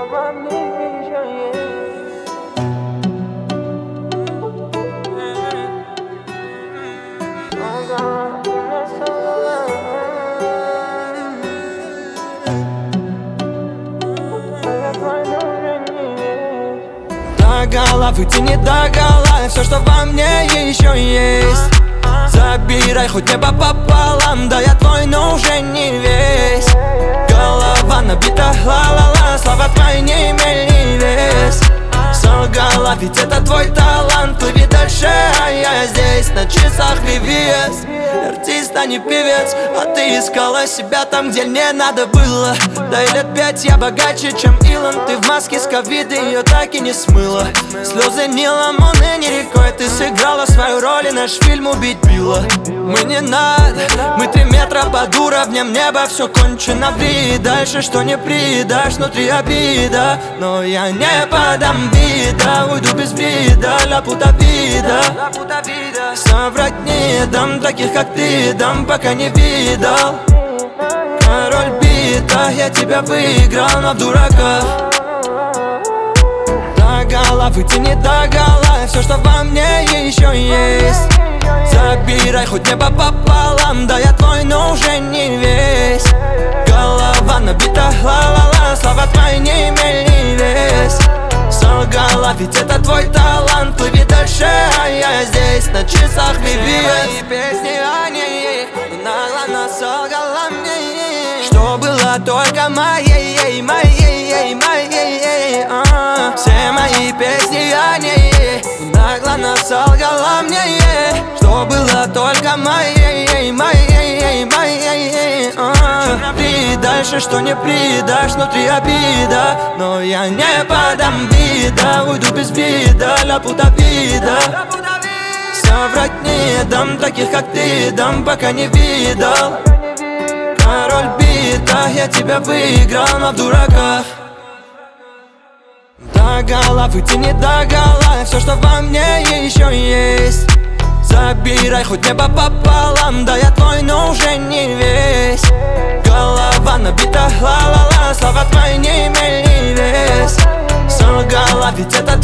во мне еще есть. До головы тяни до гола, все, что во мне еще есть. Забирай хоть небо пополам, да я твой, но уже не весь. Голова набита ла-ла-ла, слова твои не имели ни вес. Солгала, ведь это твой талант, плыви дальше, а я здесь. На часах VVS, артист, а не певец. А ты искала себя там, где не надо было. Да и лет 5 я богаче, чем Илон. Ты в маске с ковида, ее так и не смыла. Слезы не ламоны, не рекой. Ты сыграла свою роль, и наш фильм убить Билла. Мы не надо, мы 3 метра под уровнем неба. Все кончено, ври дальше, что не предашь. Внутри обида, но я не подам вида. Уйду без вида, ля пута вида. Соврать не дам, таких как ты дам, пока не видал. Король бита, я тебя выиграл, но в дураках. До головы тяни до гола, все, что во мне еще есть. Забирай хоть небо пополам, да я твой, но уже не весь. Голова набита ла-ла-ла, слова твои не имели ни вес. Солгала, ведь это твой талант, плыви дальше, а я здесь. На часах VVS. Мои песни о ней, нагло солгала мне. Что было только моей, моей, моей. Все мои песни о ней, нагло солгала мне. Что было только моей, моей, моей. Ты дальше, что не предашь, внутри обида. Но я не подам вида, уйду без вида, ля пута вида. Соврать не дам, таких как ты дам, пока не видал. Король бита, я тебя выиграл, но в дураках. До головы тяни до гола, все, что во мне еще есть. Забирай хоть небо пополам, да я твой, но уже не весь. Голова набита ла-ла-ла, слова твои не имели ни вес. Солгала, ведь это